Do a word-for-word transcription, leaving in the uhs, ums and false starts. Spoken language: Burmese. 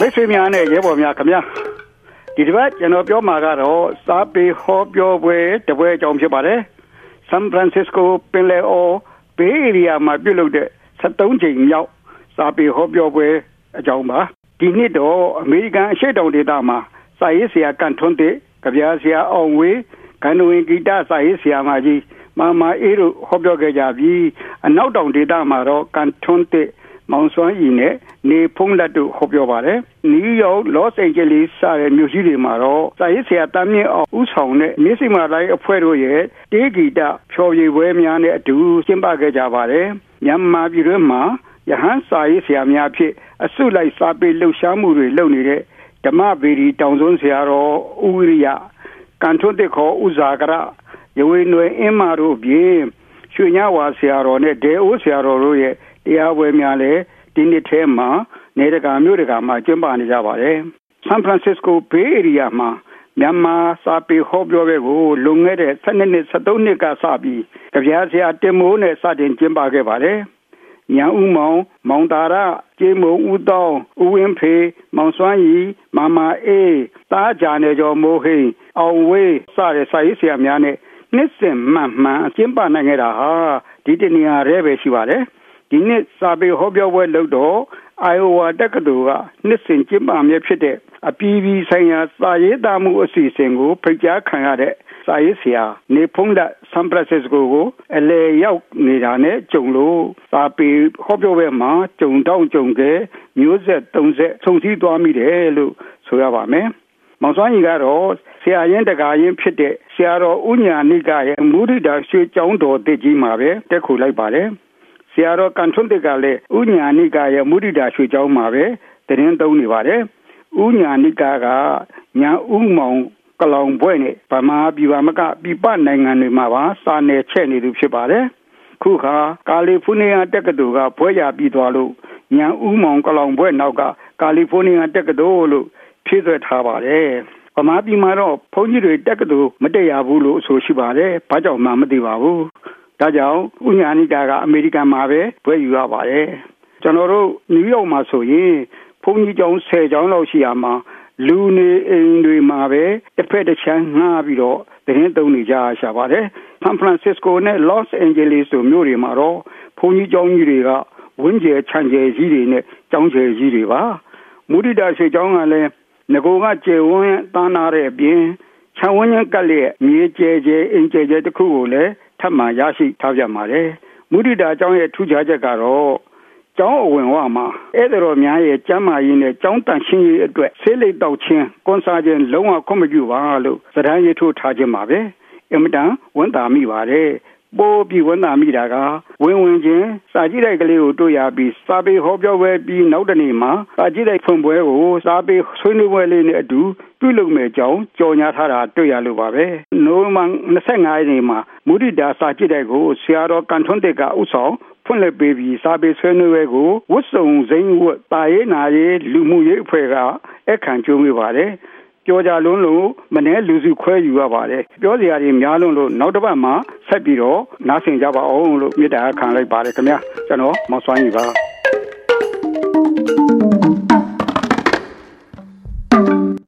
မိတ်ဆွေများနဲ့ရဲဘော်များခင်ဗျာဒီတစ်ပတ်ကျွန်တော်ပြောမှာကတော့စာပေဟောပြောပွဲတပွဲအကြောင်းဖြစ်ပါတယ်ဆန်ဖရန်စစ္စကိုပင်လယ်အော်ဘေးဧရိယာမှာပြုလုပ်တဲ့ဆက်သုံးကြိမ်မြောက်စာပေဟောပြောပွဲအကြောင်းပါဒီနှစ်တော့အမေရိကန်အရှေ့တောင်ဒေသမှာစာရေးဆရာကန်ထွန်းတဲ့ကြပြားဆရာအောင်ဝေးဂန္ဓဝင်ဂီတစာရေးဆရာမကြီးမာမာအေးတို့ဟောပြောခဲ့ကြပြီးအနောက်တောင်ဒေသမှာတော့ကန်ထွန်းတဲ့မောင်စွမ်းရည်နဲ့နေဖုံးလက်တို့ဟောပြောပါတယ်နယူးယောက်လော့စ်အိန်ဂျလိစ်စတဲ့မြို့ကြီးတွေမှာတော့စာရေးဆရာတမ်းမြင့်အောင်ဦးဆောင်တဲ့မြစ်စီမာလိုက်အဖွဲ့တို့ရဲ့တေးဂီတဖျော်ဖြေပွဲများနဲ့အတူကျင်းပခဲ့ကြပါတယ်မြန်မာပြည်တွင်းမှာယဟန်စာရေးဆရာများဖြစ်အစုလိုက်စာပေလှုပ်ရှားမှုတွေလုပ်နေတဲ့ဓမ္မဗေဒီတောင်စွန်းဆရာတော်ဦးဝိရိယကန်ထွန်းတဲ့ခေါ်ဦးဇာကရရဝေနွယ်အင်းမာတို့ပြင်ရွှေညဝါဆရာတော်နဲ့ဒေအိုးဆရာတော်တို့ရဲ့တရားပွဲများလည်းဒီနှစ်ထဲမှာနေတကာမြို့တကာမှာကျင်းပနေကြပါတယ်ဆန်ဖရန်စစ္စကိုဘေးဧရိယာမှာမြန်မာစာပေဟောပြောပွဲကိုလွန်ခဲ့တဲ့ဆယ်နှစ်နှစ်ဆက်သုံးနှစ်ကစပြီးကြပြားဆရာတင်မိုးနဲ့စတင်ကျင်းပခဲ့ပါတယ်ညာဦးမောင်မောင်တာရကျေးမုံဦးတောင်းဦးဝင်းဖေမောင်စွမ်းရီမာမာအေးတားကြနေကျော်မိုးဟိန်အောင်ဝေးစတဲ့စာရေးဆရာများနဲ့နှစ်စဉ်မှန်မှန်ကျင်းပနိုင်ခဲ့တာဟာဒီတနေရာရဲပဲရှိပါတယ်ဒီနှစ်စာပေဟောပြောပွဲလုပ်တော့အိုင်အိုဝါတက္ကသိုလ်ကနှစ်စဉ်ကျင်းပမြဲဖြစ်တဲ့အပြည်ပြည်ဆိုင်ရာစာရေးသားမှုအစီအစဉ်ကိုဖိတ်ကြားခံရတဲ့စာရေးဆရာနေဖုံးလက်ဆန်ဖရန်စစ္စကိုကိုအလဲရောက်နေတာနဲ့ကြုံလို့စာပေဟောပြောပွဲမှာကြုံတောင်းကြုံကဲမျိုးဆက်သုံးဆက်ဆုံစည်းသွားမိတယ်လို့ဆိုရပါမယ်မောင်စွမ်းကြီးကတော့ဆရာရင်းတကာရင်းဖြစ်တဲ့ဆရာတော်ဦးညာနိကရဲ့မုဒိတာရွှေကျောင်းတော်တစ်ကြီးမှာပဲတက်ခုလိုက်ပါတယ်ဆရာတော်ကန်ထွန်းတဲ့ကလည်းဥညာနိကရဲ့မုဒိတာရွှေကျောင်းမှာပဲတရင်သုံးနေပါတယ်ဥညာနိကကညာဥမောင်ကလောင်ဘွဲ့နဲ့ဗမာပြည်ပါမကပြည်ပနိုင်ငံတွေမှာပါစာနယ်ချက်နေသူဖြစ်ပါတယ်ခုခါကာလီဖိုးနီးယားတက္ကသိုလ်ကဘွဲ့ရပြီးသွားလို့ညာဥမောင်ကလောင်ဘွဲ့နောက်ကကာလီဖိုးနီးယားတက္ကသိုလ်လို့ဖြည့်ဆွဲထားပါတယ်ဗမာပြည်မှာတော့ဘုန်းကြီးတွေတက္ကသိုလ်မတက်ရဘူးလို့ဆိုရှိပါတယ်ဘာကြောင့်မှမသိပါဘူးဒါကြောင့်ဥညာနိကာကအမေရိကန်မှာပဲဘွဲ့ယူရပါတယ်ကျွန်တော်တို့နယူးယောက်မှာဆိုရင်ဘုန်းကြီးကျောင်းဆယ်ကျောင်းလောက်ရှိရမှာလူနေအိမ်တွေမှာပဲတစ်ဖက်တစ်ချမ်းငှားပြီးတော့သတင်းသုံးနေကြရှာပါတယ်ဆန်ဖရန်စစ္စကိုနဲ့လော့စ်အိန်ဂျလိစ်တို့မြို့တွေမှာတော့ဘုန်းကြီးကျောင်းကြီးတွေကဝင်းကျဲခြံကျဲကြီးတွေနဲ့ကျောင်းကျဲကြီးတွေပါမုဒိတာရွှေကျောင်းကလည်းငကိုကကျေဝန်းသားနာတဲ့အပြင်ခြံဝန်းချင်းကလည်းမြေကျဲကျဲအင်ကျဲကျဲတစ်ခုကိုလည်းထပ်မံရရှိထားကြပါတယ်မုဒိတာကျောင်းရဲ့ထူးခြားချက်ကတော့ကျောင်းအဝင်ဝမှာအဲ့တော်များရဲ့ကျမ်းမာရေးနဲ့ကျောင်းတန်ရှင်းရေးအတွက်ဆေးလိပ်တောက်ခြင်းကွန်ဆာခြင်းလုံးဝခွင့်မပြုပါလို့စတန်းရေးထိုးထားခြင်းပါပဲအင်မတန်ဝန်တာမိပါတယ်ပိုးပြီးဝန်တာမိတာကဝင်ဝင်ချင်းစာကြည့်တဲ့ကလေးကိုတွေ့ရပြီးစာပေဟောပြောပွဲပြီးနောက်တနေ့မှာစာကြည့်တဲ့ဖွင့်ပွဲကိုစာပေဆွေးနွေးပွဲလေးနဲ့အတူပြုလုပ်မယ်ကြောင်းကြော်ညာထားတာတွေ့ရလို့ပါပဲနိုဝင်ဘာ၂၅ရက်နေ့မှာမုဒိတာစာကြည့်တဲ့ကိုဆရာတော်ကန်ထွန်းတဲ့ကဥဆောင်ဖွင့်လှစ်ပေးပြီးစာပေဆွေးနွေးပွဲကိုဝတ်စုံစိမ်းဝတ်တာရေးနာရေးလူမှုရေးအဖွဲ့ကအခမ်းကျိုးမိပါတယ်ပြောကြလုံးလို့မနေ့လူစုခွဲယူရပါတယ်ပြောစရာတွေများလုံးလို့နောက်တစ်ပတ်မှာဆက်ပြီးတော့နားဆင်ကြပါအောင်လို့မေတ္တာခံလိုက်ပါတယ်ခင်ဗျာကျွန်တော်မောင်စွမ်းကြီးပါ